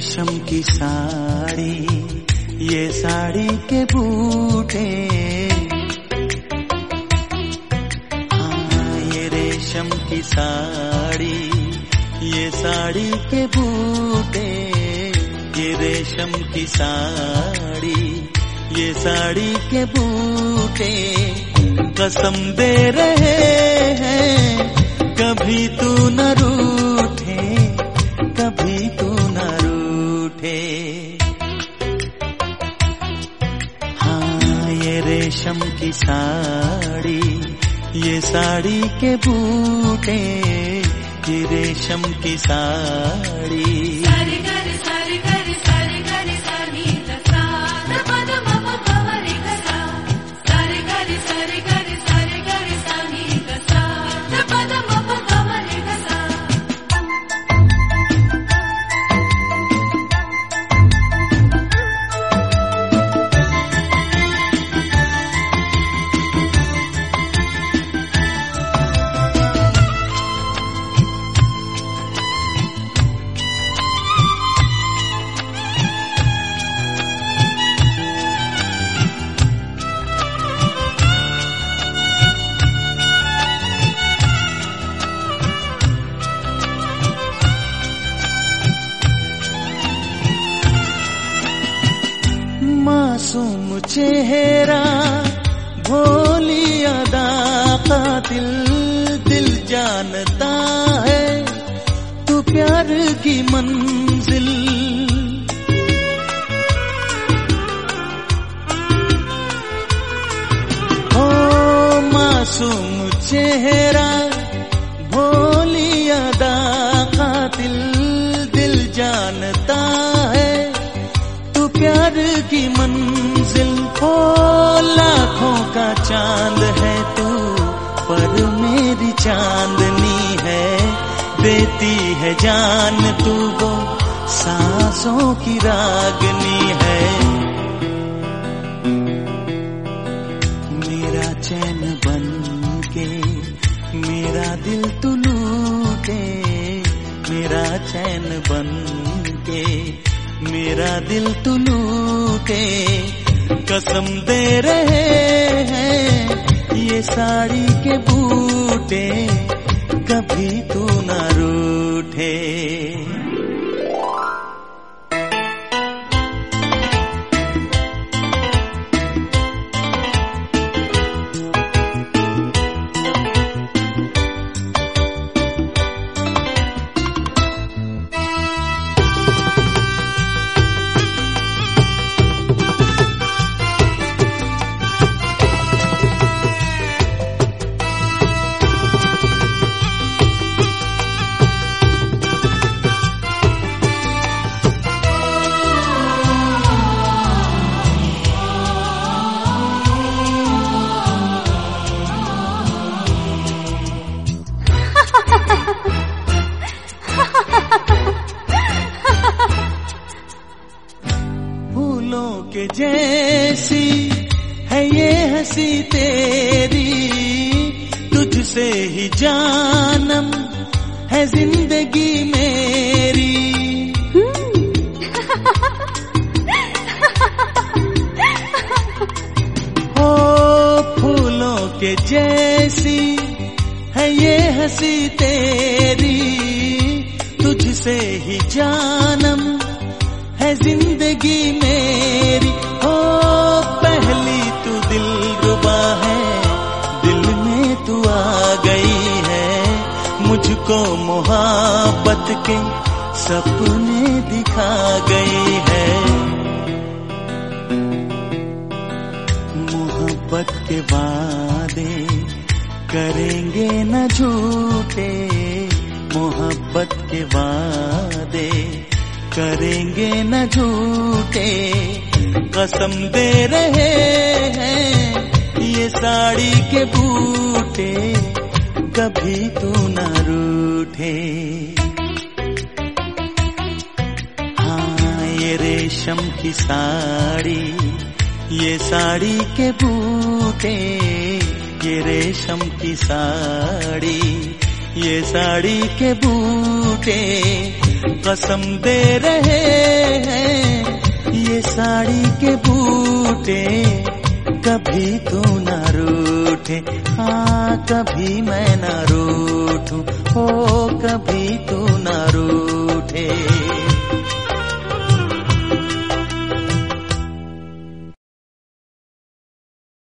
रेशम की साड़ी, ये साड़ी के बूटे, हाँ ये रेशम की साड़ी, ये साड़ी के बूटे, ये रेशम की साड़ी, ये साड़ी के बूटे कसम दे रहे हैं कभी तू न रूठे, कभी तू न रूठे। हाँ ये रेशम की साड़ी, ये साड़ी के बूटे, ये रेशम की साड़ी। मासूम चेहरा, भोली अदा का दिल जानता है तू प्यार की मंजिल। ओ मासूम चेहरा, भोली अदा का दिल जानता है तू प्यार की मंजिल। हो लाखों का चांद है तू, पर मेरी चांदनी है, देती है जान तू वो सांसों की रागनी है। मेरा चैन बन के मेरा दिल तू लूटे, मेरा चैन बन के मेरा दिल तू लूटे कसम दे रहे हैं ये साड़ी के बूटे कभी तू ना रूठे। फूलों के जैसी है ये हंसी तेरी, तुझसे ही जानम है जिंदगी मेरी। ओ फूलों के जैसी है ये हंसी तेरी, तुझसे ही जानम है जिंदगी मेरी। हो पहली तू दिलरुबा है, दिल में तू आ गई है, मुझको मोहब्बत के सपने दिखा गई है। मोहब्बत के वादे करेंगे न झूठे, मोहब्बत के वादे करेंगे न झूठे कसम दे रहे हैं ये साड़ी के बूटे कभी तू न रूठे। हाँ ये रेशम की साड़ी, ये साड़ी के बूटे, ये रेशम की साड़ी, ये साड़ी के बूटे कसम दे रहे हैं ये साड़ी के बूटे, कभी तू न रूठे, हाँ कभी मैं न रूठूं, ओ कभी तू न रूठे।